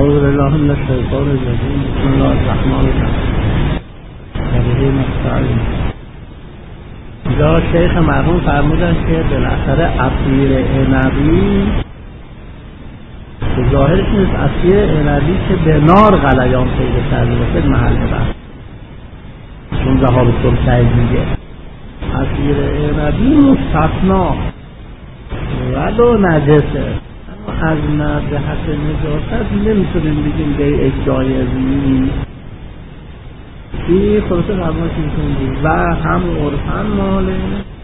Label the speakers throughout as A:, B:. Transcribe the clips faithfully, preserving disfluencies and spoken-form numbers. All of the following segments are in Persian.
A: اعوذ بالله من الشیطان الرجیم. بسم الله الرحمن الرحیم. به مستعین. اینجا شیخ مرحوم فرمودن که بالاخره عصیر عنبی که ظاهرش نیست، عصیر عنبی که به نار غلیان پیدا کرده باشه محل بحث، چون ذهاب سلطه دیگه عصیر عنبی مستثنا ولو نجسه، اما از جهت نجاست نمیتونیم بگیم به یک جایزی این خلاصه فرمایش میتونیم بود و هم عرفاً ماله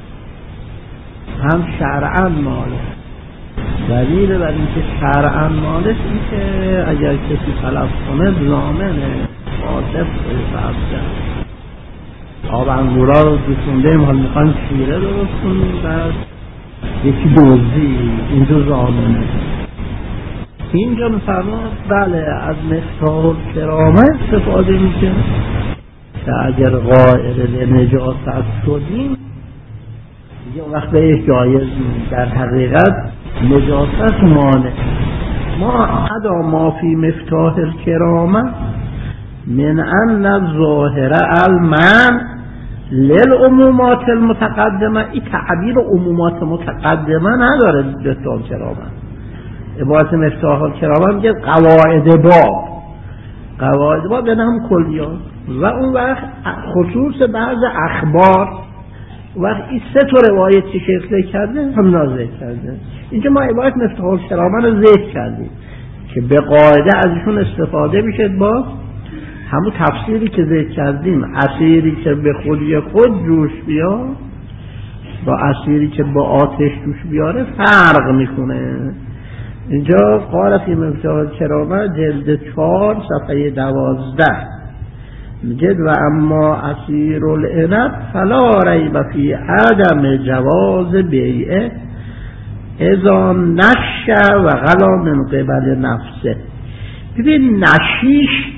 A: هم شرعاً ماله. دلیل بر اینکه شرعاً مالش این که اگر کسی تلف کنه ضامنه واجب حساب کرد. آب انگورا رو دوستوندیم، حال میخوایم شیره درست کنیم، بعد یکی دوزی اینجا ضامنه. اینجا میفرماد بله از مفتاح کرامه استفاده میشه که اگر قائل نجاست شدیم دیگه اون وقت به جایز نیست. در حقیقت نجاست مانع. ما ادا ما فی مفتاح الکرامه من ان الظاهر المنع للعمومات المتقدمه. این تعبیر عمومات متقدمه نداره مفتاح الکرامه. عبارت مفتاح الکرامه میگه قواعد باب، قواعد باب یعنی هم کلیات و اون وقت خصوص بعض اخبار وقت این سه تا روایت که شیخ ذکر کرده هم نازل کرده. اینجا ما عبارت مفتاح الکرامه رو ذکر کردیم که به قاعده ازشون استفاده میشه با همون تفسیری که ذکر کردیم. اسیری که به خودی خود جوش بیاد با اسیری که با آتش جوش بیاره فرق میکنه. اینجا قال فی مفتاح الکرامه جلد چهار صفحه دوازده میگه و اما عصیر العنب فلا ریب فی عدم جواز بیعه اذا نش و غلا من قبل نفسه. ببین نشیش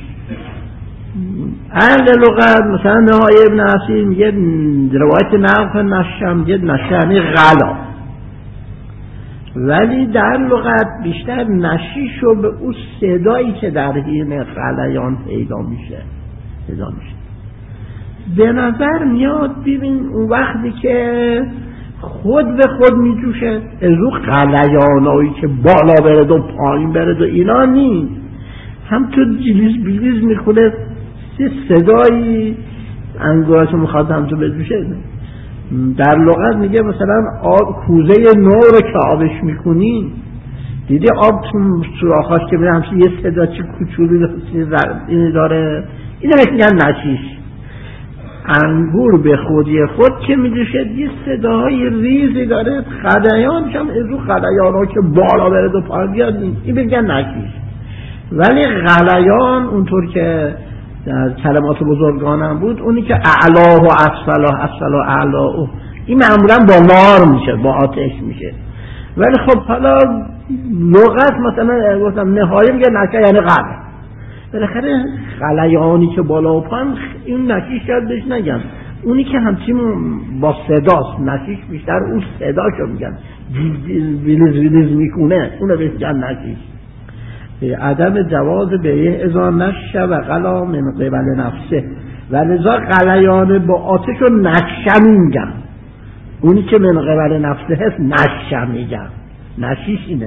A: اهل لغت مثلا نهای ابن عصیر میگه روایت نقل نشه میگه نشه یعنی غلا، ولی در لغت بیشتر نشیش رو به اون صدایی که در حین غلیان پیدا میشه پیدا میشه به نظر میاد. ببین اون وقتی که خود به خود میجوشه از اون غلیانایی که بالا برد و پایین برد و اینا نیست، هم تو جلیز بیلیز میکنه صدایی انگوراشو میخواد هم تو بجوشه. در لغت میگه مثلا آب کوزه نو رو که آبش میکنی دیدی آب تو سوراخاش که میره همچه یه صدا چه کوچولی این داره، اینه میگن نشیش. انگور به خودی خود که میجوشه یه صداهای ریزی داره، غلیانش هم از اون غلیان ها که بالا برد و پایین بیاد این میگن نشیش. ولی غلیان اونطور که در کلمات بزرگانم بود اونی که اعلاه و اسفلاه اسفلاه و اعلاه این معمولا با نار میشه با آتش میشه. ولی خب حالا لغت مثلا گفتم نهایی میگه نشه یعنی غل. بالاخره غلیانی که بالا و پایین این نشیش شاید بهش نگن، اونی که همچین با صداست نشیش بیشتر اون صداشو میگن ویلیز ویلیز میکنه اونو بهش میگن نشیش. عدم جواز بیعه اذا نشه و غلا من قبل نفسه و لذا غلیان با آتش رو نشه میگن، اونی که من قبل نفسه هست نشه میگن. نشیش اینه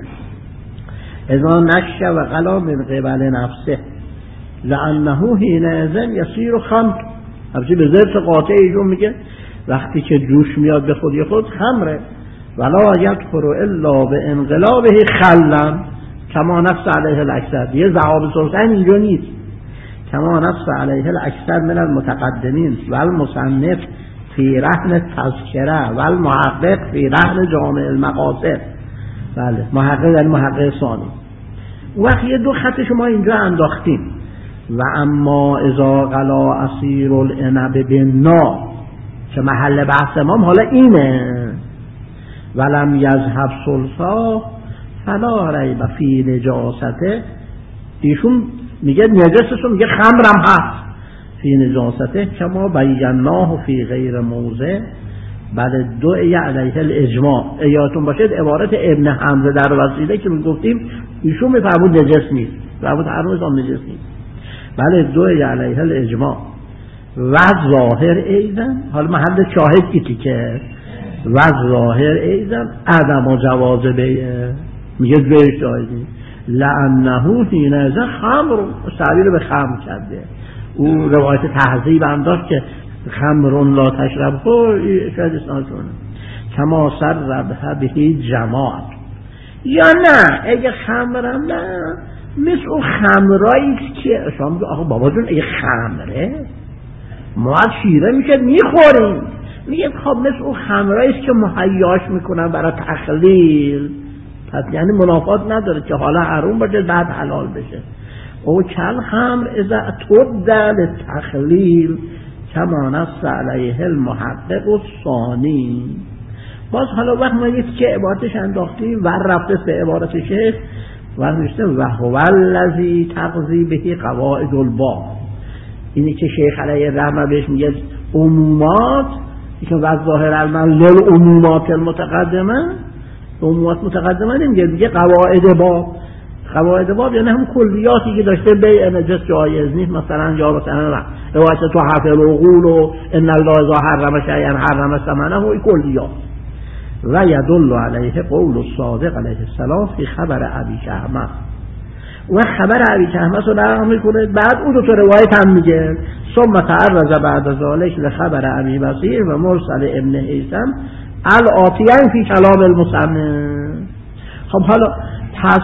A: اذا نشه و غلا من قبل نفسه لانه حین اذن یصیر خمر. همچنین به ذات قاطع ایشون میگه وقتی که جوش میاد به خودی خود خمره. ولا یدخل الا به انقلابه خلا کما نفس علیه الاکثر. یه ذهاب سلطان اینجا نیست. کما نفس علیه الاکثر من المتقدمین و المصنف فی رهن تذکره و المحقق فی رهن جامع المقاصد. بله محقق یعنی محقق ثانی. وقت یه دو خط شما اینجا انداختیم و اما اذا غلا عصیر العنب بالنار که محل بحث ما حالا اینه ولم یذهب سلطا فلا ریب فی نجاسته. ایشون میگه نجاسشون میگه خمرم هست فی نجاسته کما بیناه فی غیر موضع بل دعی علیه الاجماع. یادتون باشید عبارت ابن حمزه در وسیله که میگفتیم ایشون میفرمود نجس نیست رابط هر نظام نجس نیست. بله دوی علیه الاجماع و ظاهر ایزن، حالا محل شاهد ایتی که و ظاهر ایزن عدم و جواز بیه میگه دوی شاهدی لعنه حین ازن خمر تعبیر به خمر کرده. او روایت تهذیب هم داشت که خمرون لا تشرب خور شاید اسناد کنه کما سر ربه بهی جماعت یا نه اگه خمرم نه مثل اون خمراییست که شما میگه آخه بابا جون اگه خمره ما شیره میشه میخوریم، میگه خب مثل اون خمراییست که مهیاش میکنن برای تخلیل، پس یعنی منافات نداره که حالا حروم باشه بعد حلال بشه. او کل خمر اذا تبدل تخلیل کما نص علیه المحقق الثانی. باز حالا وقت ما یکی که عبارتش انداختیم و رفته به عبارت شیخ و نوشته و هو الذی تقضی بهی قواعد الباب، اینی که شیخ علیه الرحمه بهش میگه عمومات که و ظاهر المن للعمومات المتقدمه، عمومات متقدمه نمیگه، میگه قواعد باب. قواعد باب یعنی هم کلیاتی که داشته بیع نجس جایز نیست، مثلا یا مثلا روایت تو حفظ العقول و ان الله اذا حرم شیئا حرم ثمنه و کلیات. و یدل علیه قول الصادق علیه السلام فی خبر ابی شهمه، و خبر ابی شهمه رو نقل میکنه، بعد اون دو تا روایت هم میگه ثم تعرض بعد ذلك لخبر ابی بصیر و مرسل ابن هیثم الاتیان فی کلام المصنف. خب حالا پس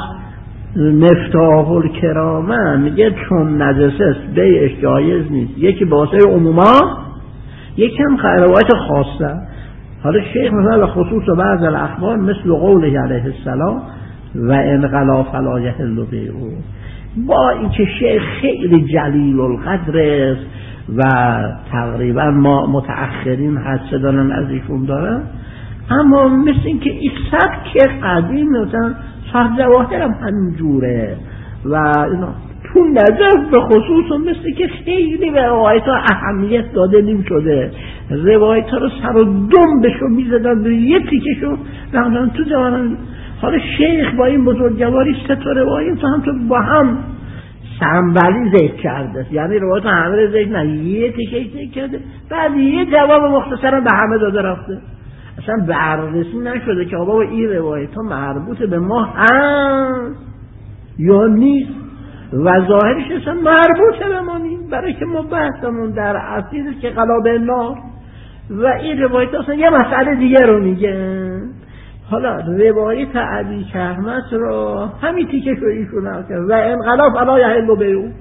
A: مفتاح الکرامه میگه چون نجس است بیعش جایز نیست، یکی واسه عموما یکی هم روایت خاصه. حالا شیخ مثلا خصوص بعض الاخبار مثل قوله علیه السلام و ان غلا فلا یحل بیعه، با اینکه شیخ خیلی جلیل القدر است و تقریبا ما متأخرین حدث دارن از ایشون دارن، اما مثل اینکه این سبک قدیم مثلا صاحب جواهر هم همینجوره و اینا تو نجف به خصوص مثل که خیلی به روایت ها اهمیت داده نیم شده، روایت ها رو سر و دم بشو میزدن به یه تیکشو رمضان تو جوانان. حالا شیخ با این بزرگواری سه تا روایت هم تو با هم سنبلی ذکر کرده، یعنی روایت همه رو ذکر نه یه تیکه ذکر کرده، بعد یه جواب مختصرا به همه داده رفته. اصلا بررسی نشده که بابا این روایت ها مربوط به ما هست یا نیست و ظاهرش اصلا مربوط به ما نیست، برای که ما بحثمون در اصلیه که قلاب نار و این روایت اصلا یه مسئله دیگه رو میگه. حالا روایت ابی شهمه رو همین تیکه شو ایشون هم کرد و انقلاب فلا یحل بیعه،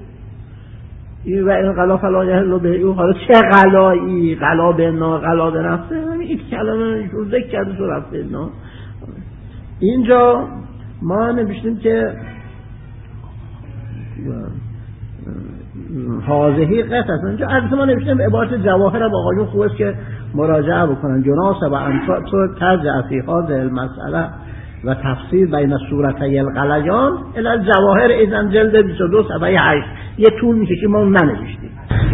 A: و انقلاب فلا یحل بیعه. حالا چه غلایی، غلا به نار، غلا به نفسه، این کلمه ایشون ذکر کرده تو رفته نار. اینجا ما نوشتیم که حاضهی قصد است. اینجا از ما نوشتیم عبارت جواهر با آقایون خوب است که مراجعه بکنن. جناسه و انطور ترجع فی هذه المسئله و تفسیر بین صورتای الغلیان الی الجواهر ایزن جلد بیست و دو صفحه هشت، یه طول میشه که ما ننوشتیم.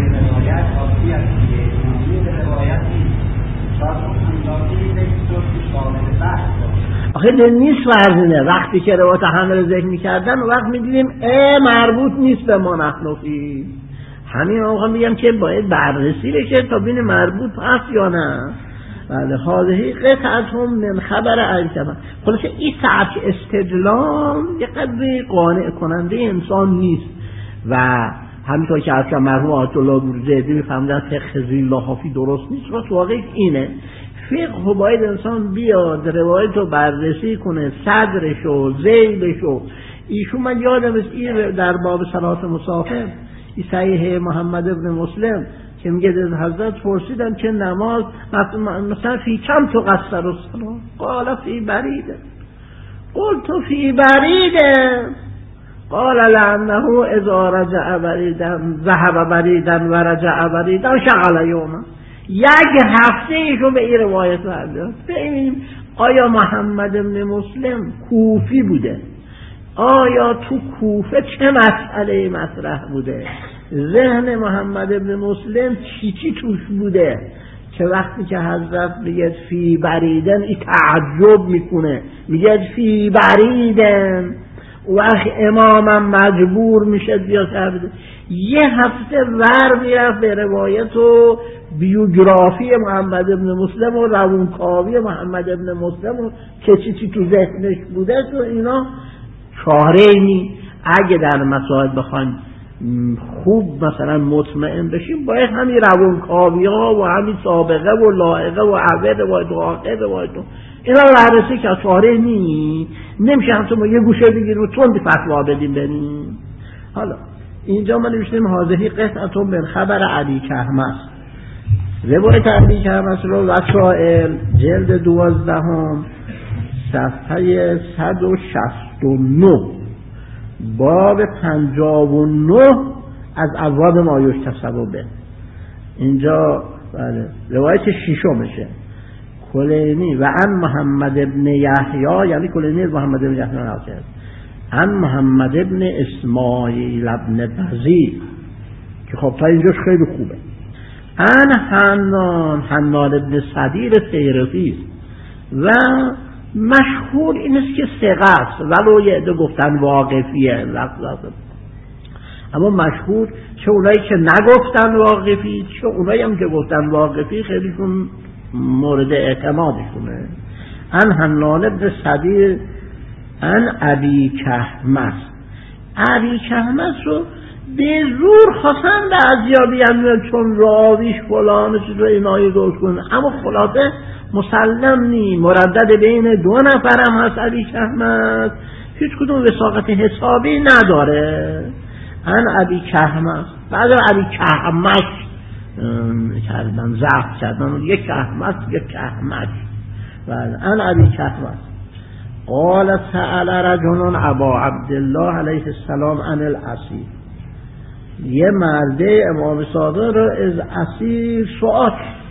A: آخه ده نیست فرزینه، وقتی که روایت همه رو ذکر میکردن وقت میدیدیم اه مربوط نیست به ما نحنفی، همین آقا میگم که باید بررسی بشه تا بین مربوط هست یا نه. بله حاضری قطعتهم من خبر عیشم. خلاصه این سبک استدلال یه قدری قانع کننده انسان نیست و همینطور که اصلا مرحوم آیت الله بروجردی میفهمدن فقه زیلاحافی درست نیست، راست واقعی اینه. فقه باید انسان بیاد روایت رو بررسی کنه، صدرش و ذیلش و ایشون. من یادم است این در باب صلات مسافر این صحیح محمد ابن مسلم که میگه از حضرت پرسیدن که نماز مثلا فی کم تو قصر الصلاة قال فی بریده قلت فی بریده قال لعنه اذا رجع بریدن ذهب بریدن و رجع بریدن شغل یوما. یک هفته ایشون به این روایت برده. ببینیم آیا محمد ابن مسلم کوفی بوده؟ آیا تو کوفه چه مسئله مطرح بوده؟ ذهن محمد ابن مسلم چی چی توش بوده که وقتی که حضرت میگه فی بریدن این تعجب میکنه، میگه فی بریدن وقت امامم مجبور میشه بیا سر بده. یه هفته ور میرفت به روایت و بیوگرافی محمد ابن مسلم و روانکاوی محمد ابن مسلم و که چی چی تو ذهنش بوده تو اینا چاره نی. اگه در مسائل بخواین خوب مثلا مطمئن بشیم باید همین روانکاوی ها و همین سابقه و لائقه و عوض و عاقبه و اینا رو بررسی که چاره نی. نمیشه هم تو ما یه گوشه بگیریم و تند فتوا بدیم بریم. حالا اینجا ما نوشتیم حاضری قطعتون من خبر علی کهمس، روایت علی کهمس رو وسائل جلد دوازدهم صفحه صد و شصت و نه باب پنجاه و نه از ابواب ما یحتسب به. اینجا بله روایت ششمشه کلینی و ان محمد ابن یحیی، یعنی کلینی محمد ابن یحیی ناصر، ان محمد ابن اسماعیل ابن بزی که خب تا اینجاش خیلی خوبه. ان حنان حنان ابن صدیر سیرفی و مشهور این است که ثقه است ولو یه عده گفتن واقفیه لفظ لفظ، اما مشهور چه اونایی که نگفتن واقفی چه اونایی هم که گفتن واقفی خیلیشون مورد اعتمادشونه. ان حنان ابن صدیر ان ابی کهمس، ابی کهمس رو به زور خواستن بعضیا بیان چون راویش فلان چیز رو اینایی درست کنن، اما خلاصه مسلم نی، مردد بین دو نفر هم هست ابی کهمس، هیچ کدوم وثاقت حسابی نداره. ان ابی کهمس بعد ابی کهمس کردن ضعف کردن یک کهمس یک کهمس بله ان ابی کهمس قال سأل رجل ابا عبدالله علیه السلام عن الاسیر، یه مرده امام صادق رو از اسیر سؤال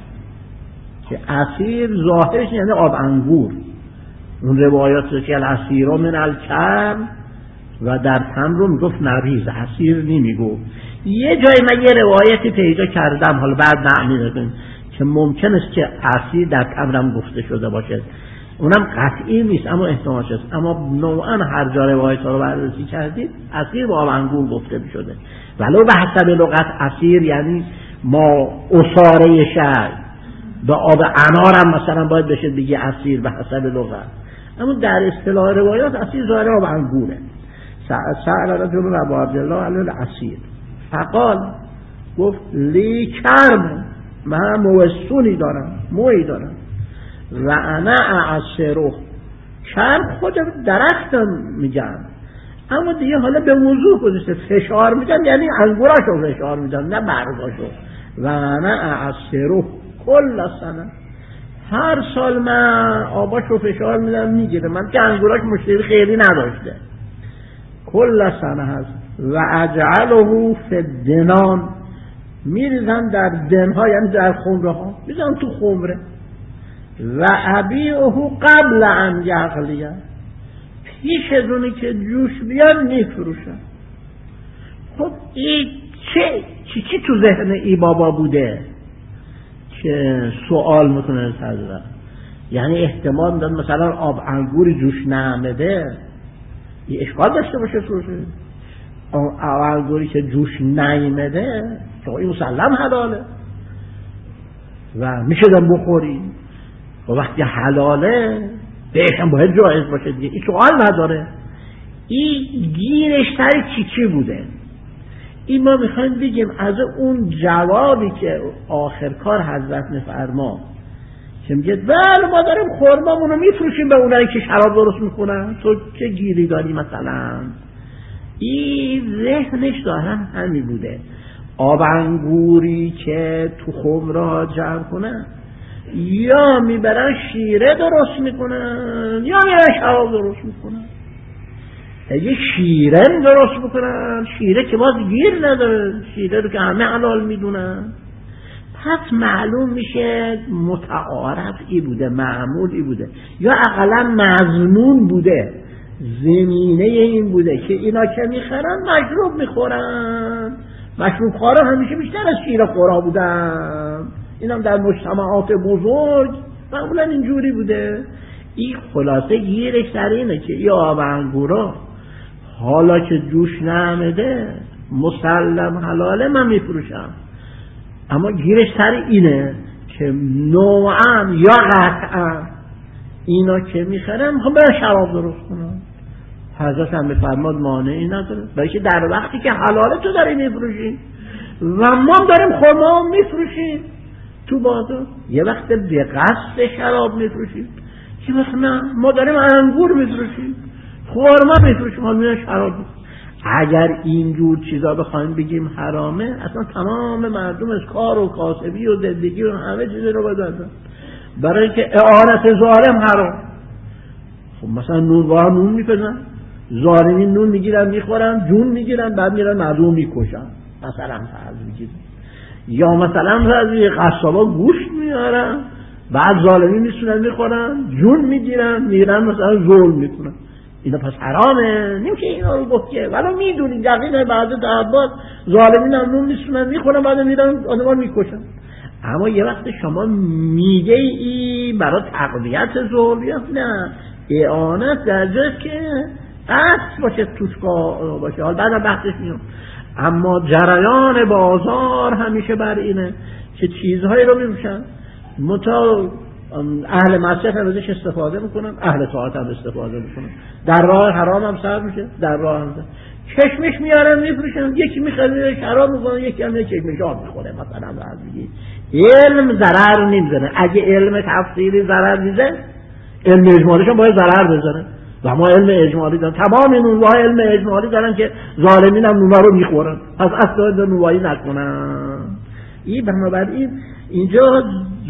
A: که اسیر ظاهرش یعنی آب انگور، اون روایات که الاسیر من الکم و در تمر رو میگفت نریز، اسیر نمیگفت. یه جای من یه روایتی پیدا کردم حالا بعد نمیدونم که ممکن است که اسیر در تمرم گفته شده باشه، اونم قطعی نیست اما احتمالش است، اما نوعا هر جا روایت ها رو بررسی کردید اسیر با آب انگور گفته می شده، ولو به حسب لغت اسیر یعنی ما اصاره شهر به آب انار هم مثلا باید بشه دیگه اسیر به حسب لغت، اما در اصطلاح روایات اسیر ظاهر آب انگوره. سأل رجل ابا عبدالله علی الاسیر فقال گفت لی کرم، من موسونی دارم موی دارم و انا اعصره، کرم خود درختم میگم اما دیگه حالا به وضوح گذاشته فشار میدم یعنی انگوراشو فشار میدم نه برگاشو. و انا اعصره کل سنه، هر سال من آباشو فشار میدم میگیره، من که انگوراش مشکلی خیلی نداشته. کل سنه هست و اجعله فی الدنان، میریزن در دنها یعنی در خمره ها میریزن تو خمره. و ابیعه قبل ان یغلی، پیش از اونی که جوش بیان میفروشن. خب این چه چی چی تو ذهن ای بابا بوده که سوال میکنه حضرت؟ یعنی احتمال میدن مثلا آب انگور جوش نمیده این اشکال داشته باشه فروشه، آب انگوری که جوش نیمده که این مسلم حلاله و میشه دم بخوری و وقتی حلاله بهش هم باید جایز باشه دیگه، این سوال نداره. این گیرش سر چی چی بوده؟ این ما میخوایم بگیم از اون جوابی که آخر کار حضرت میفرما که میگه بله ما داریم خرمامونو میفروشیم به اونایی که شراب درست میکنن، تو چه گیری داری مثلا؟ این ذهنش دارن همین بوده، آب انگوری که تو خمره ها جمع کنن یا میبرن شیره درست میکنن یا میبرن شراب درست میکنن. اگه شیره درست بکنن، شیره که باز گیر نداره، شیره رو که همه حلال میدونن، پس معلوم میشه متعارف ای بوده، معمول ای بوده یا اقلا مظنون بوده، زمینه این بوده که اینا که میخرن مشروب میخورن، مشروب خوارا همیشه بیشتر از شیره خورا بودن، اینم در مجتمعات بزرگ معمولا اینجوری بوده. این خلاصه گیرش سر اینه که ای آب انگورا حالا که جوش نمیده مسلم حلاله من میفروشم، اما گیرش سر اینه که نوعا یا قطعا اینا که میخرم خب برای شراب درست کنم. حضرت هم بفرماد مانعی نداره، برای که در وقتی که حلاله تو داری میفروشی و ما داریم خرما میفروشیم تو بازار، یه وقت به قصد شراب میفروشیم، یه وقت نه ما داریم انگور میفروشیم، خرما میفروشیم، حالا میان شراب میفروشیم. اگر اینجور چیزا بخوایم بگیم حرامه، اصلا تمام مردم از کار و کاسبی و زندگی و همه چیز رو بدازن، برای که اعانت ظالم حرام. خب مثلا نون وار نون میپزن، ظالمین نون میگیرن میخورن، جون میگیرن، بعد میرن مردم میکشن، مثلا فرض میگیرن. یا مثلا فرض قصابا گوشت میارن، بعد ظالمین میسونن میخورن، جون میگیرن، میرن مثلا ظلم میکنن. اینا پس حرامه؟ نمیشه اینا رو گفت که، ولی میدونی دقیقه بعد تعباد ظالمین هم نون میسونن میخورن، بعد میرن آدمان میکشن. اما یه وقت شما میگه ای برای تقویت ظلم، نه اعانت در جاست که قصد باشه توش باشه. حال بعد بحثش میام. اما جریان بازار همیشه بر اینه که چیزهایی رو میفروشن، متا اهل معصیت هم ازش استفاده میکنن، اهل طاعت هم استفاده میکنن. در راه حرام هم صرف میشه، در راه هم صرف. کشمش میارن میفروشن، یکی میخره شراب میکنه، یکی هم کشمش آب میخوره. مثلا بعد میگی علم ضرر نمیزنه. اگه علم تفصیلی ضرر میزنه، علم اجمالیش هم باید ضرر بزنه. و ما علم اجمالی دارن، تمام نونوای علم اجمالی دارن که ظالمین هم نونها رو میخورن، از اصلا نونوایی نکنن. این بنابراین اینجا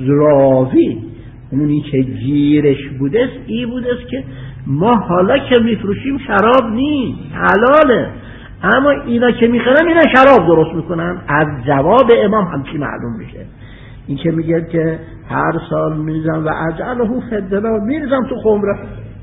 A: راوی اونی که گیرش بوده ای بوده که ما حالا که میفروشیم شراب نیست، حلاله، اما اینا که میخرن اینا شراب درست میکنن. از جواب امام همچی معلوم میشه. این که میگه که هر سال میریزم و اجعله فدنا، میریزم تو خمره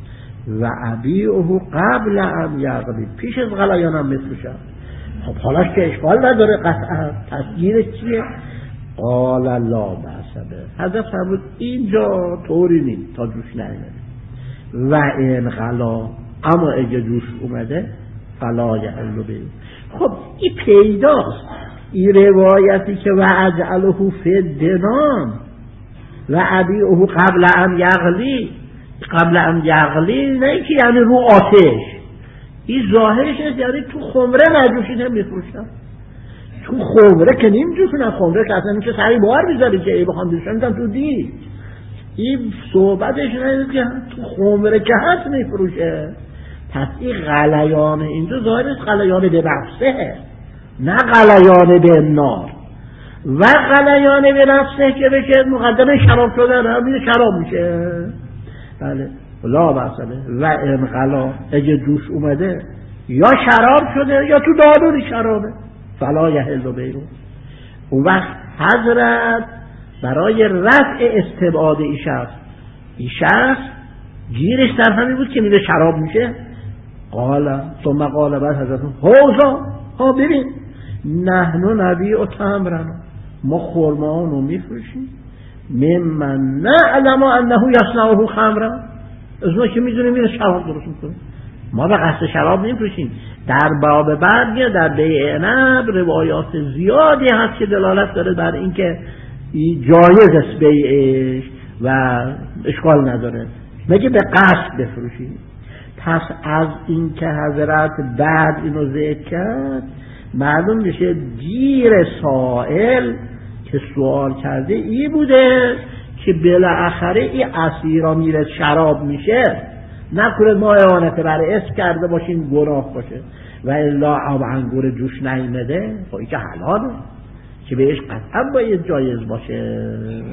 A: و ابیعه قبل ان یغلی، پیش از غلیانم میفروشم. خب حالا که اشکال نداره قطعا، پس گیرش چیه؟ قال لا بأس به. حضرت فرمود اینجا طوری نیست تا جوش نیامده. و این غلا، اما اگه جوش اومده فلا یحل به. خب این پیداست، این روایتی که و اجعله فی دنان و ابیعه قبل ان یغلی، قبل ان یغلی نه که یعنی رو آتش، این ظاهرش یعنی تو خمره نجوشی نمیفروشن. تو خمره که نمیجوشن، خمره که اصلا میشه سری بار بیزاری که ای بخوام دوشن میتن تو دی. این صحبتش نه که تو خمره که هست میفروشه. پس این غلیان اینجا ظاهرش غلیان به نفسه، نه غلیان به نار. و غلیان به نفسه که بشه مقدمه شراب شدن، همین شراب میشه. بله لا بحثه. و این غلا اگه جوش اومده یا شراب شده یا تو داروری شرابه، فلا یحل بیعه. اون وقت حضرت برای رفع استبعاد این شخص، این شخص گیرش در همین بود که میره شراب میشه. قال ثم قال بعد حضرت حوزا، ها ببین نحن نبیع تمرنا، ما خرمانو میفروشیم ممن نعلم انه یصنعه خمرا، از ما که میدونیم میره شراب درست میکنه. ما به قصد شراب نمیفروشیم. در باب بعد یا در بیع عنب روایات زیادی هست که دلالت داره بر اینکه جایز است بیعش و اشکال نداره، مگه به قصد بفروشیم. پس از این که حضرت بعد اینو ذکر کرد معلوم میشه گیر سائل که سوال کرده ای بوده که بالاخره این اسیرا میره شراب میشه، نکنه ما اعانت بر اسم کرده باشیم گناه باشه، و الا آب انگور جوش نیمده خب این که حلاله که بهش قطعا باید جایز باشه.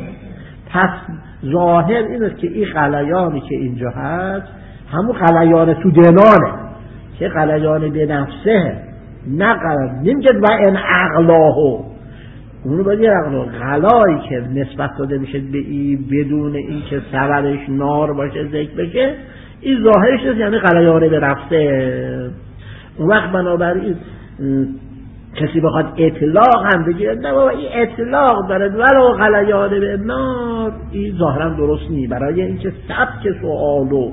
A: پس ظاهر این است که این غلیانی که اینجا هست همون غلیان تو دنانه که غلیان به نفسه، نه غلیان نمیگه و این اغلاهو، اونو باید یه غلایی که نسبت داده میشه به این بدون این که سببش نار باشه ذکر بشه، این ظاهرش است یعنی غلیان به نفسه. اون وقت بنابراین کسی بخواد اطلاق هم بگیره نه بابا این اطلاق داره ولو غلیان به نار، این ظاهرا درست نی. برای اینکه سبک سوال و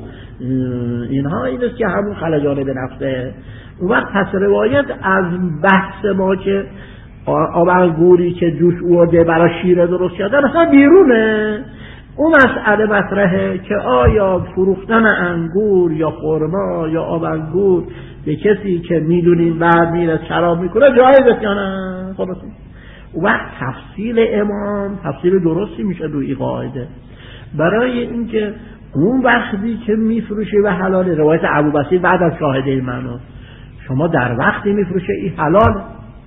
A: اینها این است که همون غلیان به نفسه. اون وقت پس روایت از بحث ما که آب انگوری که جوش اوده برای شیر درست کردن اصلا بیرونه. اون مسئله مطرحه که آیا فروختن انگور یا خرما یا آب انگور به کسی که میدونیم بعد میره شراب میکنه جایزه یا نه؟ خلاص اون وقت تفصیل امام تفصیل درستی میشه روی این قاعده. برای اینکه اون وقتی که میفروشه و حلاله، روایت ابوبصیر بعد از شاهده منو، شما در وقتی میفروشه این حلال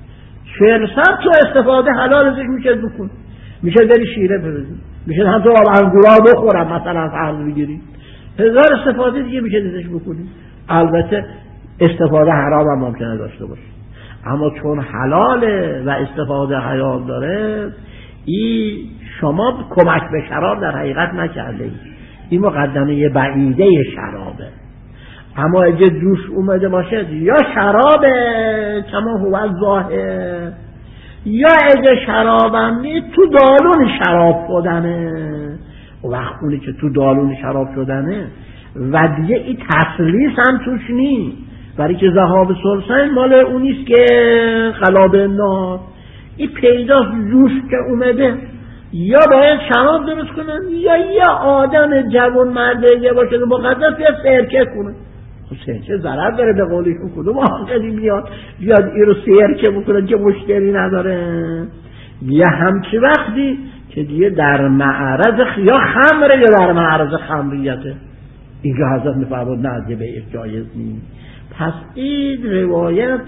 A: چهل سر تو استفاده حلال ازش میشه بکن، میشه بری شیره ببزی، میشه هم تو آب انگورا بخورم مثلا فرض بگیری، هزار استفاده دیگه میشه ازش بکنی. البته استفاده حرام هم ممکنه داشته باشه، اما چون حلاله و استفاده حلال داره این شما کمک به شراب در حقیقت نکرده ای. این مقدمه بعیده شرابه. اما اگه جوش اومده باشه یا شرابه کما هو ظاهر، یا اگه شرابم نی تو دالون شراب شدنه. و وقت اونی که تو دالون شراب شدنه و دیگه این تسلیس هم توش نی، برای که ذهاب سلسن مال اونیست که قلاب نار. این پیداست جوش که اومده یا باید شراب درست کنن یا یا آدم جوان مرده یا باشه مقدس یا سرکه کنه. خب سرکه ضرر داره به قولیشون، کدوم آقلی بیاد بیاد این رو سرکه بکنن که مشتری نداره. یا همچی وقتی که دیگه در معرض یا خمره یا در معرض خمریته، اینجا حضرت میفرمود نه دیگه به جایز نیست. پس این روایت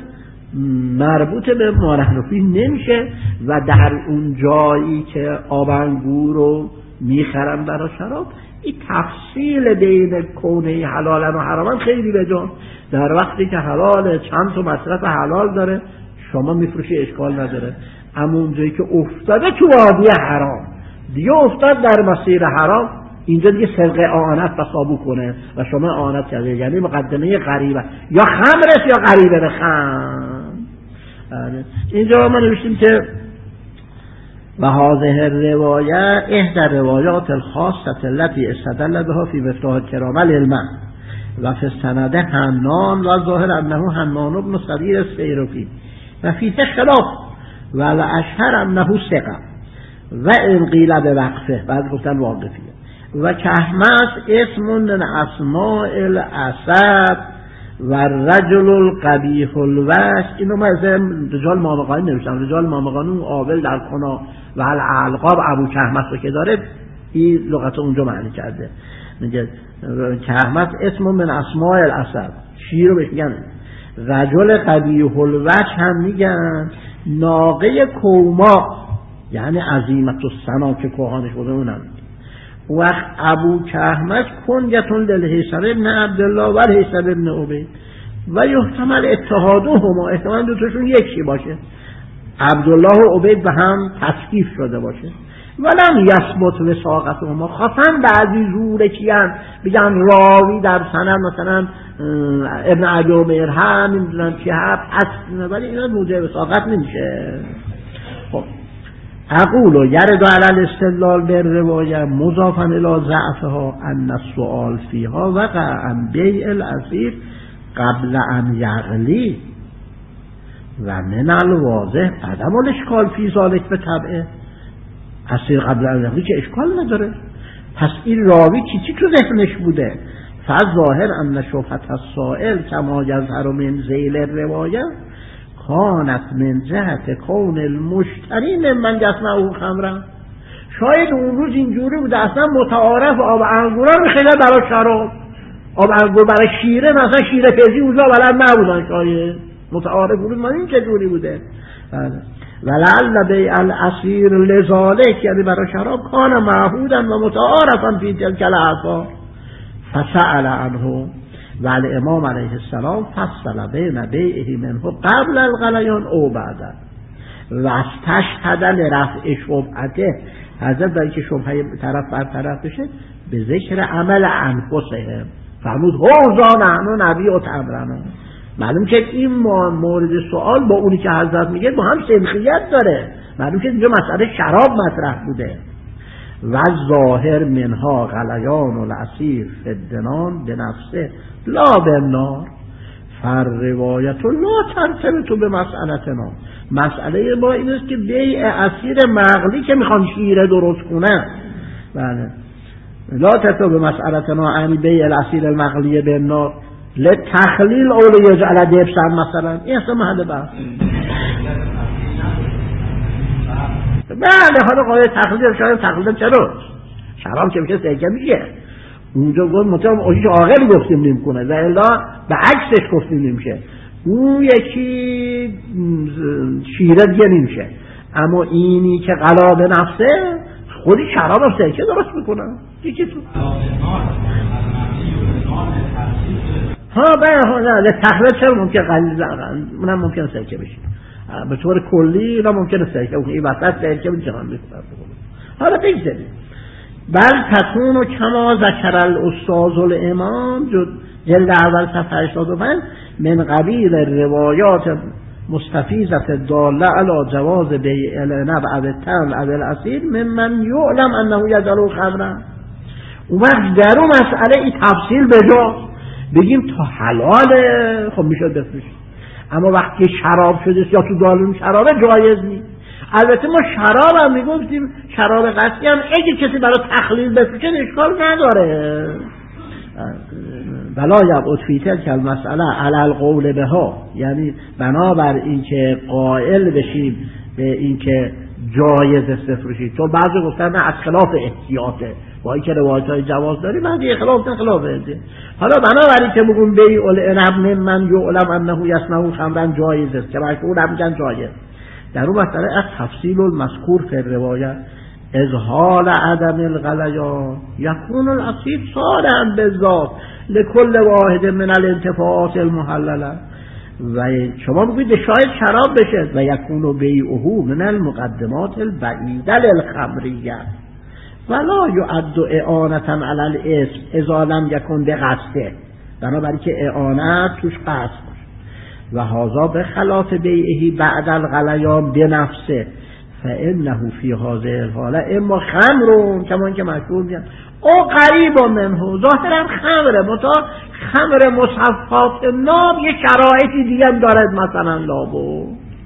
A: مربوط به ما نحن فیه نمیشه و در اون جایی که آب انگور رو میخرن برای شراب این تفصیل بین کونه حلالن و حرامن خیلی بجان. در وقتی که حلال چند تا مصرف حلال داره شما میفروشی اشکال نداره، اما اون جایی که افتاده تو وادی حرام دیگه افتاد در مسیر حرام، اینجا دیگه سرقه آنت تصابو کنه و شما آنت کرده، یعنی مقدمه غریبه یا خمرست یا غریبه خم. اینجا ما نوشتیم که و هذه الروایه احدى روایات الخاصه التي استدل بها في مفتاح کرامه للمن و فی السند حنان و ظاهر انه حنان بن صدیر السیرفی و فیه خلاف و الاشهر انه ثقه و ان قیل بوقفه، بعد گفتن واقفیه. و کهمس اسم من اسماء الاسد و رجل القبیح الوجه. اینو من از رجال مامقانی نوشتم. رجال مامقانی آول در کنا و الالقاب ابو کهمس رو که داره این لغت اونجا معنی کرده. میگه کهمس اسم من اسماء الاسد، شیر رو بهش میگن رجل قبیح الوجه هم میگن ناقه کوما، یعنی عظیمت السنا که کوهانش بوده اونم. وقت ابو کهمس کنیتون للحیثم ابن عبدالله و الحیثم ابن عبید و یحتمل اتحادهما، احتمال دوتاشون یکی باشه، عبدالله و عبید به هم تسکیف شده باشه. ولم یثبت وثاقتهما، خاصا بعضی زورکیان بگن راوی در سند مثلا ابن عبی عمر هم نمیدونم چی هست، ولی اینا موجب وثاقت نمیشه. خب اقول یرد علی الاستدلال بالروايه مضافا الى ضعفها ان السؤال فيها وقع عن بیع الاسیر قبل ان یغلی و من الواضح عدم الاشکال فی ذلک به طبعه. اسیر قبل ان یغلی که اشکال نداره، پس این راوی چی چی تو ذهنش بوده؟ فظاهر ان شبهه السائل کما یظهر من ذیل الروایه کانت من جهت کون المشتری من یسمعه خمرا. شاید اون روز اینجوری بوده اصلا متعارف آب انگورا رو خیلی برای شراب، آب انگور برای شیره مثلا شیره پیزی اونجا بلد نبودن، شاید متعارف بود من این چه جوری بوده. ولعل بیع الاسیر لذالک، یعنی برای شراب کان معهودا و متعارفا فی تلک الاسعار فسأل عنه و الامام علیه السلام فصل بین بیعه منه قبل الغلیان او بعد و استشهد لرفع شبهته، حضرت برای که شبهه طرف بر طرف بشه به ذکر عمل انفسهم فرمود هوزا نحن نبیع تمرنا، معلوم که این مورد سوال با اونی که حضرت میگه با هم سنخیت داره. معلوم که اینجا مسئله شراب مطرح بوده. و ظاهر منها غلیان العصیر فدنان به نفسه لا بالنار فر روایت لا تنتبه تو به مسئلتنا. مسئله ما این است که بیع عصیر مغلی که میخوان شیره درست کنن، بله، لا تنتبه به مسئلتنا انی بیع العصیر المغلی به النار لتخلیل او لیجعل دبسا مثلا. این اصلا محل بحث. بله حالا قاعده تخلیل شاید تخلیل چرا؟ شراب که میشه سرکه میشه. اونجا گفت مطمئن اوشیش عاقل گفتیم نمیکنه و الا به عکسش گفتیم نمیشه. اون یکی شیره دیگه نمیشه. اما اینی که قلا به نفسه خودی شراب هم سرکه درست میکنه. دیگه تو ها به حالا تخلیل چرا ممکن قلیل اونم ممکن سرکه بشه به طور کلی، اینا ممکنه سرکه بکنه این وسط سرکه میشه هم میکنه. حالا بگذاریم بل تکون و کما ذکر الاستاذ الامام جلد اول صفحه هشتاد و پنج من قبیل روایات مستفیضه داله علی جواز بیع العنب او التمر او العصیر ممن یعلم انه یجعل خمرا. اون وقت در اون مسئله این تفصیل بجا بگیم تا حلاله خب میشه بفروشیم، اما وقتی شراب شده یا تو دالون شرابه جایز نیست. البته ما شراب هم میگفتیم شراب قصدی هم اگه کسی برای تخلیل بفروشه اشکال نداره. ولا یبعد فی تلک المسئله علی القول بها، یعنی بنابر اینکه قائل بشیم به اینکه جایز است بفروشید، چون بعضی گفتن نه از خلاف احتیاطه با اینکه روایت‌های جواز داریم بعضی خلاف نه خلاف احتیاط. حالا بنابراین که بگیم بیع العنب ممن یعلم انه یصنع خمرا جایز است که مشهور هم میگن جایز. در اون مسئله از تفصیل المذکور فی الروایت اظهار عدم الغلیان یکون العصیر صالحا بالذات لکل واحد من الانتفاعات المحلله. و شما بگوید شاید شراب بشه و یکون بیعه من المقدمات البعیده للخمریه ولا یعد اعانتا علی الاسم اذا لم یکن بقصده. بنابراین که اعانت توش قصد و هذا به خلاف بیعه بعد الغلیان بنفسه فانه فی هذه الحاله اما خمر کما که مشهور میگن او قریب منه ظاهرا خمره متا خمر مصفات ناب یه شرایطی دیگه هم دارد مثلا لابو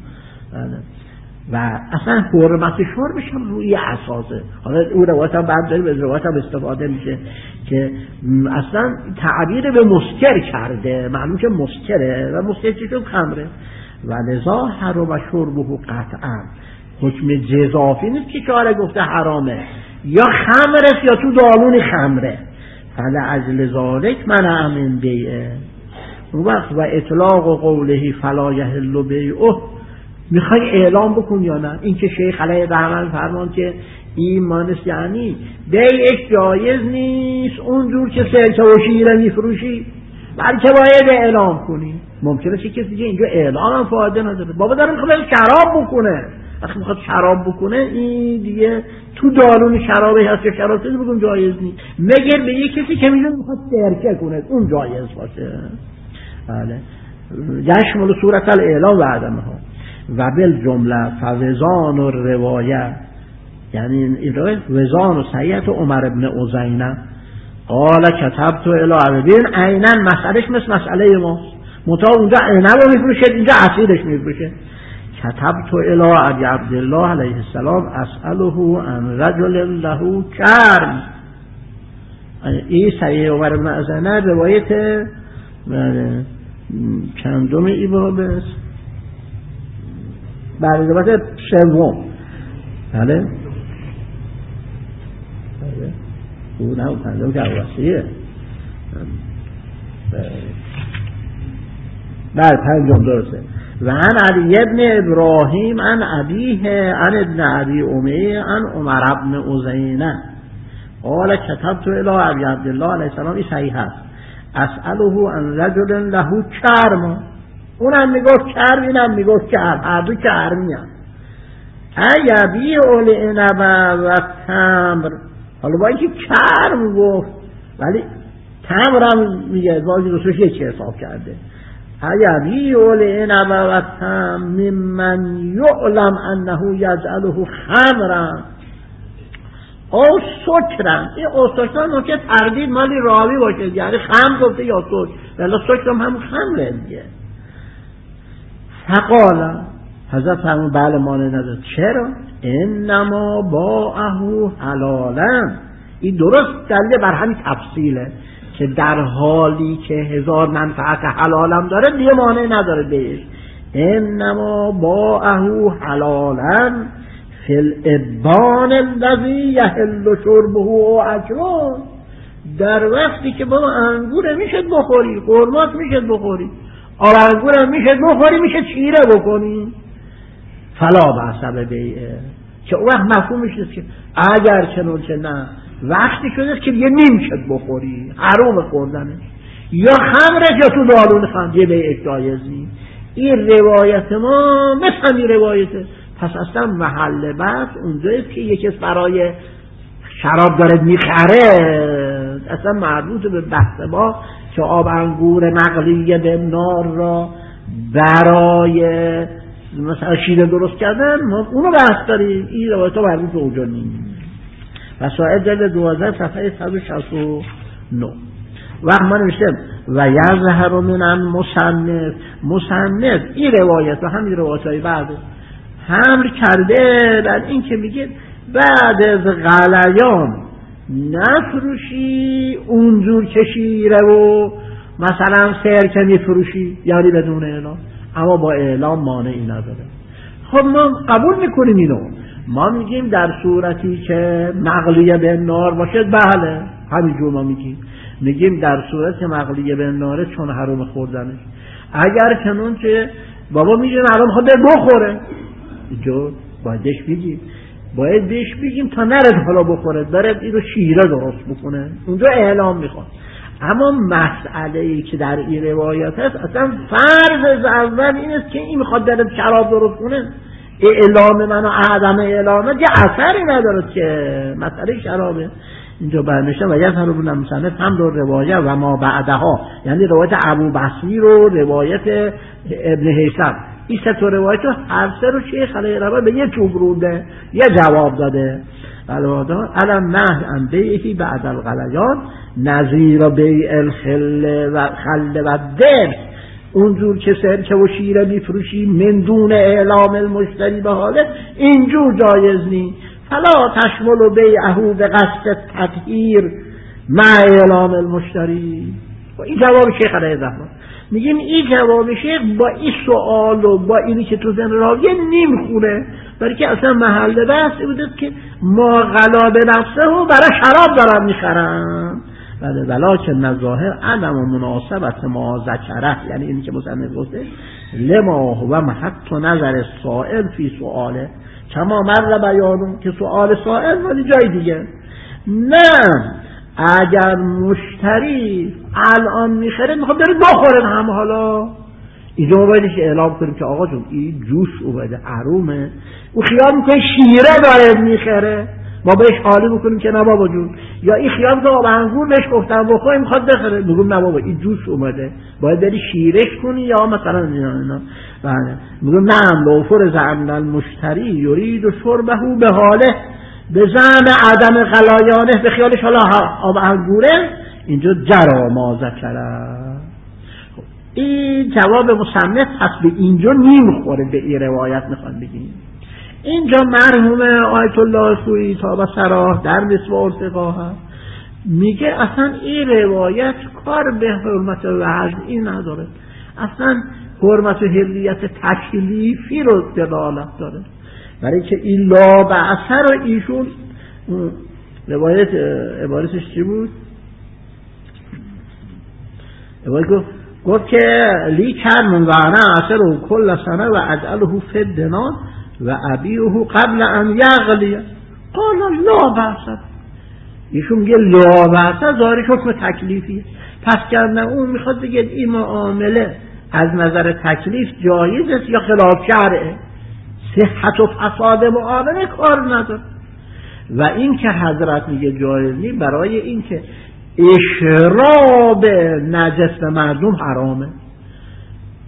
A: و اصلا حرمت شربش هم روی اساسه. حالا اون روایت هم بعد داریم از روایت هم استفاده میشه که اصلا تعبیر به مسکر کرده، معلوم که مسکره و مسکر چیزون خمره و لذا حرم شربه قطعا حکم جزافی نیست که شارع گفته حرامه یا خمره یا تو دالون خمره فلعجل ذالک منع من بیعه. اون وقت و اطلاق قوله فلا یحل بیعه میخوای اعلام بکن یا نه؟ این که شیخ علیه رحمت فرمان که این مانست یعنی بیعش جایز نیست اونجور که سرکه و شیره میفروشی بلکه باید اعلام کنی. ممکنه که کسی که اینجا اعلام هم فایده نداره، بابا داره میخواد شراب بکنه، وقتی میخواد شراب بکنه این دیگه تو دالون شرابه هست یا شراب هست بگم جایز نیست، مگر به یک کسی که میدونه میخواد سرکه کنه اون جایز باشه. بله یشمل صورت الاعلام و عدمه ها و بالجمله فوزان و روایت یعنی این روایت وزان و سیعت عمر ابن عزینه قال کتبت الی عبدین عینا مسئلهش مثل مسئله ما متا اونجا عنب رو میفروشه اینجا عصیرش میفروشه. کتبت الی ابی عبدالله علیه السلام اسأله عن رجل له کرم. این سیع عمر ابن عزینه روایت چندم ای بابه بعد روایت سوم. بله بله اون هم پنجم که اوسیه بله پنجم درسته. و عن علی ابن ابراهیم عن ابیه عن ابن ابی امیه عن عمر ابن عزینه قال کتبت الی ابی عبدالله علیه السلام این صحیح هست اسأله عن رجل له کرم. اونم میگفت کرم اینم میگفت کرم هر دو کرمی هم ایبی اول عنب و تمر. حالا با اینکه کرم گفت ولی تمر هم میگه باید رسولش یک حساب کرده یبیع العنب والتمر ممن یعلم انه یجعله خمرا او سکرن. این او سکرن ممکن تردید مالی راوی باشه، یعنی خمر گفته یا سکر، ولی سکر هم هم خمره دیگه. فقال حضرت فرمود بله مانع نداره. چرا؟ انما باعه حلالا. این درست دلیل بر همین تفصیله که در حالی که هزار منفعت حلالم داره دیگه مانع نداره بهش. انما باعه حلالا فی الابان الذی یحل شربه و اجره. در وقتی که بابا انگور میشه بخوری، خرمات میشه بخوری، آب انگور میشه بخوری، میشه چیره بکنی، فلا بأس بیعه. که اون وقت مفهوم میشه که اگر چنون که نه وقتی شده که دیگه نمیشه بخوری، حرام خوردنش، یا خمرش یا تو دارون خمر بیعش جایز نیست. این روایت ما مثل این روایته. پس اصلا محل بحث اونجاییست که یکی برای شراب داره میخره، اصلا مربوط به بحث ما که آب انگور مقلیه به نار را برای مثلا شیره درست کردن، ما اونو بحث داریم. این روایت ها مربوط به اونجا نیست. وسائل جلد دوازده صفحه صد و شصت و نه. وقت ما نوشتیم و یظهر من المصنف. مصنف این روایت و همین روایت های بعد حمل کرده در این که میگه بعد از غلیان نفروشی اونجور که شیره و مثلا سرکه میفروشی، یعنی بدون اعلام، اما با اعلام مانعی نداره. خب ما قبول میکنیم اینو. ما میگیم در صورتی که مغلیه به نار باشه بله همینجور ما میگیم. میگیم در صورت که مغلیه به ناره چون حرام خوردنش. اگر چنون که بابا میگه الان خود بخوره، جو بایدش بگیم باید بهش بگیم تا نرد حالا بخوره، داره اینو شیره درست بکنه، اونجا اعلام میخواد. اما مسئله ای که در این روایات هست اصلا فرض از اول این است که این میخواد داره شراب درست کنه، اعلام من و عدم اعلامه یه اثری نداره که مسئله شرابه. اینجا برنشه و یظهر من المصنف هم رو روایت و ما بعدها، یعنی روایت ابو بصری رو روایت ابن هیثم، این سه تا روایت رو هر سه رو شیخ علیه رحمه به یه چوب رونده، یه جواب داده. البته علم نهی عن بیعه بعد الغلیان نظیر بیع الخل و خل و درس. اونجور که سرکه و شیره میفروشی من دون اعلام المشتری به حاله، اینجور جایز نیست. فلا تشمل بیعه به قصد تطهیر مع اعلام المشتری. این جواب شیخ علیه رحمه. میگیم این جواب شیخ با این سوال و با اینی که تو ذهن راویه نمیخونه، برای که اصلا محل بحث بوده که ما غلاب نفسه و برای شراب دارن میخرن. بله ولکن نظاهر عدم و مناسبت ما ذکره، یعنی اینی که مصنف گفته لما هو محط نظر سائل فی سؤاله کما مر بیانون، که سؤال سائل ولی جای دیگه. نه اگر مشتری الان میخره میخواد بره بخوره هم، حالا اینجا باید اعلام کنیم که آقا جون این جوش اومده حرومه، او خیال میکنه شیره داره میخره، ما بهش حالی بکنیم که نه بابا جون، یا این خیال که آب انگور بهش گفتن بخوره میخواد بخره، میگم نه بابا این جوش اومده باید بری شیرش کنی، یا مثلا اینا اینا بله میگم نه لو فرض ان المشتری یرید شربه به حاله به زعم عدم غلیانه، به خیالش حالا آب انگوره، اینجا جرا ما ذکره. این جواب مصنف هست به اینجا نمیخوره به این روایت. میخوان بگیم اینجا مرحوم آیت الله خویی تا به صراح در نسبه ارتقا هست میگه اصلا این روایت کار به حرمت وضعی نداره، اصلا حرمت و حلیت تکلیفی رو دلالت داره، برای که این لا بأسه رو ایشون روایت عبارتش چی بود؟ روایت گفت گفت که لی کن من وعنه اثر و کل سنه و اجعله فی دینار و ابیعه قبل ان یغلی قال لا بأسه. ایشون میگه لا بأسه ظاهرش حکم تکلیفی، پس کردن اون میخواد بگه این معامله از نظر تکلیف جایز است یا خلاف شرعه، صحت و فساد معامله کار نداره. و این که حضرت میگه جایز نیست برای این که اشراب نجس مردم حرامه،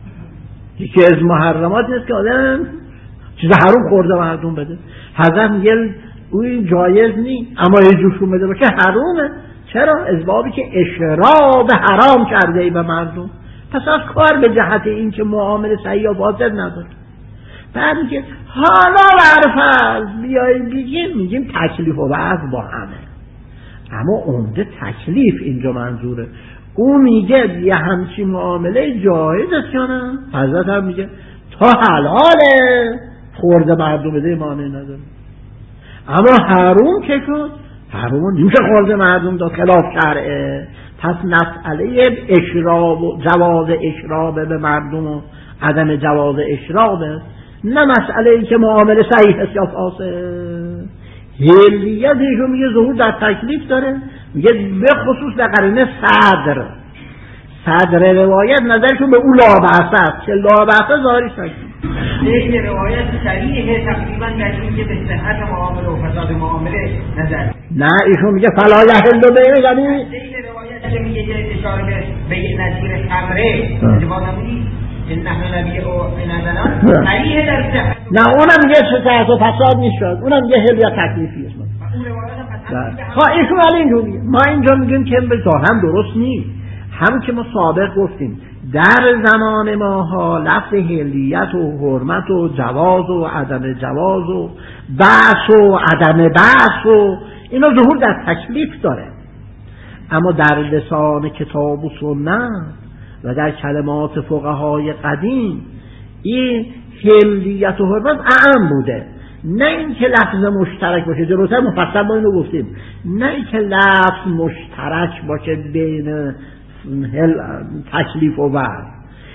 A: یکی از محرمات است که آدم چیز حرام خورده مردم بده. حضرت میگه اون جایز نیست، اما یه جوشون بده باشه حرامه. چرا؟ از بابی که اشراب حرام کرده ای به مردم. پس از کار به جهت این که معامله صحیح و فاسد نداره. بعد میگه حالا برفرض بیاییم بگیم میگیم تکلیف و وضع با همه، اما عمده تکلیف اینجا منظوره. او میگه یه همچی معامله جایز است یا نه؟ حضرت هم میگه تا حلاله خورده مردم بده مانع نداره، اما حرام که شد حرام نمیشه خورده مردم داد، خلاف شرعه. پس مسئله اشراب و جواز اشراب به مردم و عدم جواز اشراب نه مسئله ای که معامله صحیح است یا فاسد. حلیت ایشون میگه ظهور در تکلیف داره، میگه به خصوص در قرینه صدر صدر روایت نظرشون به اون لابعث است که لابعث ظاهری تکلیف.
B: این روایت صریحه تقریبا در این که به صحت معامله و فساد معامله نظر.
A: نه ایشون میگه فلا یحل بینه، یعنی
B: این روایت که میگه اشاره به نظیر خمره جوانمونی این نحن نبی او این نظران صریحه در صحت.
A: نه اونم میگه صحت و فساد نیست، اونم میگه حلیت تکلیفی است.
B: اون روایت هم
A: ها ایشون ولی اینجوریه. ما اینجا میگیم که به ظاهر درست نیست. هم که ما سابق گفتیم در زمان ماها لفظ حلیت و حرمت و جواز و عدم جواز و بحث و عدم بحث و اینا ظهور در تکلیف داره، اما در لسان کتاب و سنت و در کلمات فقهای قدیم این حلیت و حرمت اعم بوده. نه اینکه لفظ مشترک باشه، درسته مفصل ما اینو گفتیم، نه اینکه لفظ مشترک باشه بین هل... تکلیف و وعد.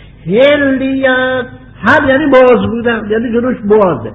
A: حلیت هم یعنی باز بودن، یعنی جلوش بازه.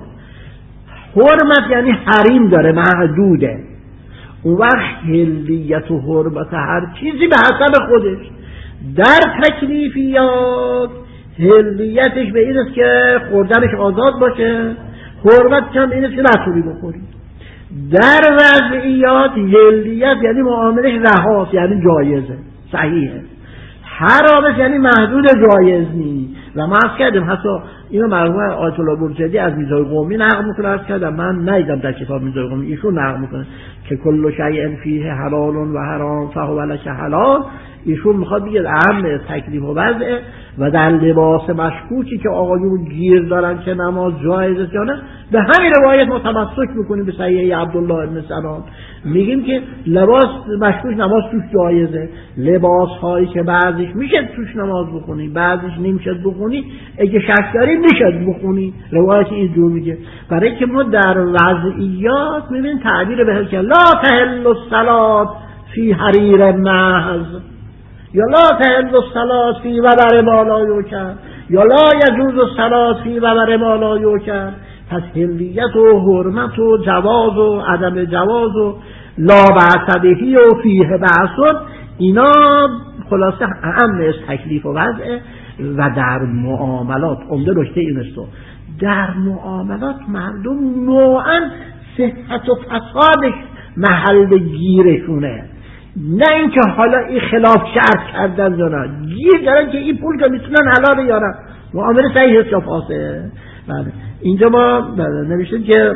A: حرمت یعنی حریم داره، محدوده. اون وقت حلیت و حرمت هر چیزی به حسب خودش. در تکلیفیات حلیتش به این است که خوردنش آزاد باشه، حرمت هم این است که نتونی بخوری. در وضعیات حلیت یعنی معاملش رهاست، یعنی جایزه، صحیحه. حرامش یعنی محدود جایز نیست. و ما عرض کردیم حتی اینو مرحوم آیت الله برجدی از میزای قومی نقل میکنه، عرض کردم من ندیدم در کتاب میزای قومی، ایشون نقل میکنه که کل شیء فیه حلال و حرام فهو لک حلال. ایشون میخواد بگه اهم تکلیف و وضع و در لباس مشکوکی که آقایون گیر دارن که نماز جایز است یا نه، به همین روایت ما تمسک میکنیم به صحیح عبدالله ابن سلام، میگیم که لباس مشکوک نماز توش جایزه. لباس هایی که بعضیش میشه توش نماز بخونی بعضیش نمیشه بخونی، اگه شک داری میشه بخونی. روایت اینجور میگه. برای که ما در وضعیات میبینیم تعبیر به که لا تحل الصلاة فی حریر محض یا لا تحل الصلاة فی وبر ما لا یوکر یا لا یجوز الصلاة فی وبر ما لا یوکر. پس حلیت و حرمت و جواز و عدم جواز و لا بأس بهی و فیه بأس، اینا خلاصه اهم از تکلیف و وضع. و در معاملات عمده نکته این است، در معاملات مردم نوعا صحت و فسادش محل گیرشونه، نه اینکه حالا این خلاف شرط کردن یا نه، گیر دارن که این پول که میتونن حلاله یا نه، معامله صحیح است یا فاسد. بله اینجا ما نوشتیم که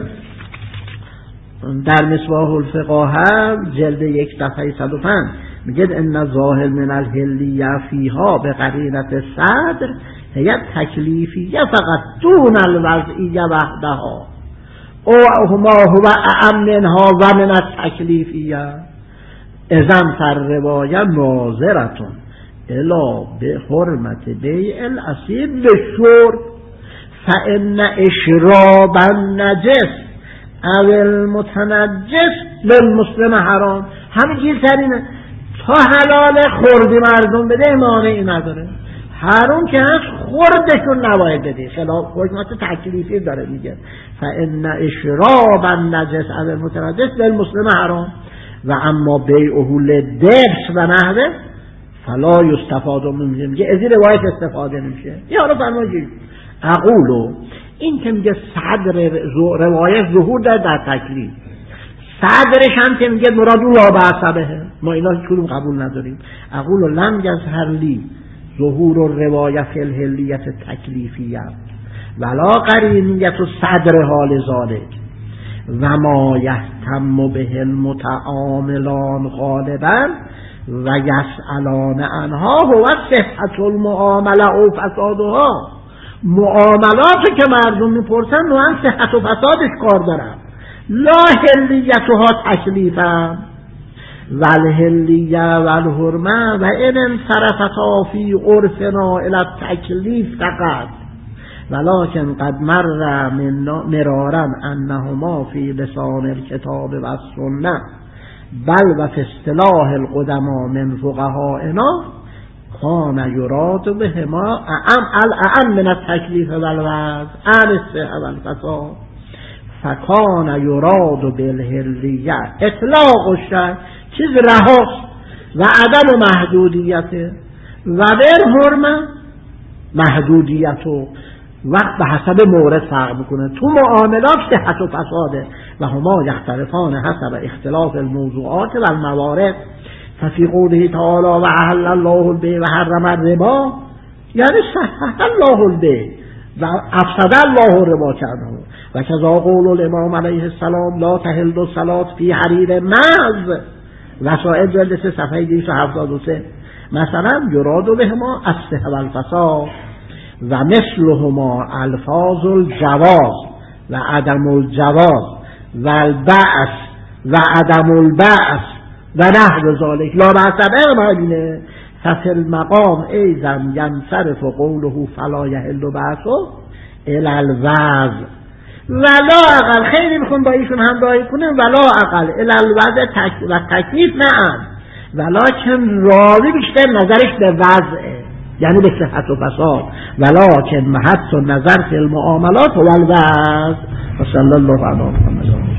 A: در مصباح الفقاهه جلد یک صفحه صد و پنج میگه ان ظاهر من الحلیه فیها به قرینت صدر هي تکلیفیه فقط دون الوضعیه وحدها او ما هو اعم منها و من التکلیفیه اذن فر روایه ناظرتون الا به حرمت بیع الاسیر بشرب فان اشراب النجس او المتنجس للمسلم حرام. همین گیر ترینه، تا حلال خوردی مردم بده مانعی نداره، حرام که هست خوردشون نباید بده، خلاف حکمت تکلیفی داره میگه فان اشراب النجس او المتنجس للمسلم حرام و اما بیعه للدبس و نحوه فلا یستفاد منه. میگه از این روایت استفاده نمیشه. یا رو فرمایید اقولو این که میگه صدر روایت ظهور داره در تکلیف، صدرش هم که میگه مراد اون لا بأس به، ما اینا هیچ کدوم قبول نداریم. اقولو لم یظهر لی ظهور الروایت فی الحلیت تکلیفیه ولا قرینیت و صدر حال ذالک و ما یهتم به المتعاملان غالبا و یسألان عنها هو صحت المعامله و فسادها. معاملاتی که مردم میپرسن نوعا صحت و فسادش کار دارن، لا حلیتها تکلیفا و الحلیه و الحرمه و این انصرفتا فی عرفنا الی التکلیف فقط ولكن قد مر مرارا انهما فی لسان الکتاب و السنه بل و فی اصطلاح القدما من فقهائنا کان یراد بهما اعم الاعم من التکلیف و الوضع عن الصحة و الفساد فکان یراد بالحلیه اطلاق الشرع چیز رهاست و عدم محدودیت و بالحرمه محدودیت و وقت به حسب مورد فرق میکنه. تو معاملات صحت و فساده و هما یختلفان حسب اختلاف الموضوعات و الموارد. ففی قوله تعالی و احل الله البیع و حرم الربا یعنی صحح الله البیع و افسد الله الربا کرده و کذا قول الامام علیه السلام لا تحل الصلاة فی حریر مز وسائل جلد سه صفحه دویست و هفتاد و سه. مثلا یراد بهما الصحة و الفساد و مثلهما الفاظ الجواز و عدم الجواز و البعث و عدم البعث و نحو ذالک لا بأس به معنی ففی المقام ایضا ینصرف قوله فلا یحل بعثه الی الوضع ولا اقل. خیلی میخون با ایشون همراهی کنیم ولا اقل الی الوضع تک و تکلیف نه ولکن راوی بیشتر نظرش به وضعه یعنی به صحت و فساد ولکن محط و نظر فی المعاملات و الوضع. و صلی الله علی محمد.